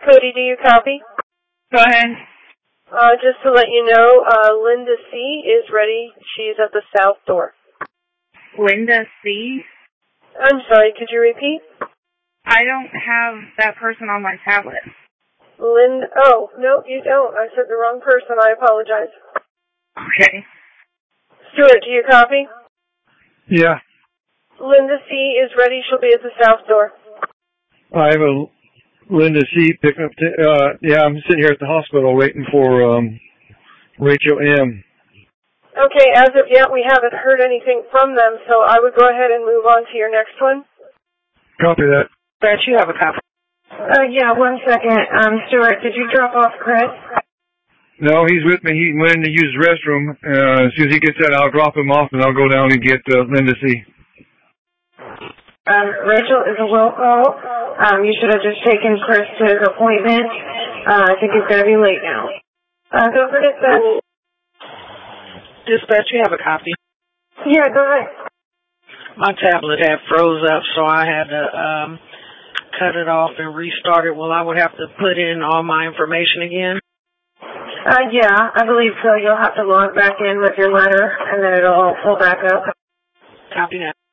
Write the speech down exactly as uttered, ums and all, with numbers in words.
Cody, do you copy? Go ahead. Uh, just to let you know, uh, Linda C. is ready. She's at the south door. Linda C.? I'm sorry, could you repeat? I don't have that person on my tablet. Linda, oh, no, you don't. I said the wrong person. I apologize. Okay. Stuart, do you copy? Yeah. Linda C. is ready. She'll be at the south door. I have a Linda C. picking up, t- uh, yeah, I'm sitting here at the hospital waiting for, um, Rachel M. Okay, as of yet, we haven't heard anything from them, so I would go ahead and move on to your next one. Copy that. Bet you have a copy. Uh, yeah, one second. Um, Stuart, did you drop off Chris? No, he's with me. He went in to use the restroom. Uh, as soon as he gets that, I'll drop him off and I'll go down and get, uh, Linda C. Um, Rachel is a will call. Um, you should have just taken Chris to his appointment. Uh, I think he's going to be late now. Uh, don't forget that. Dispatch, you have a copy. Yeah, go ahead. My tablet had froze up, so I had to um, cut it off and restart it. Well, I would have to put in all my information again. Uh, yeah, I believe so. You'll have to log back in with your letter, and then it'll pull back up. Copy that.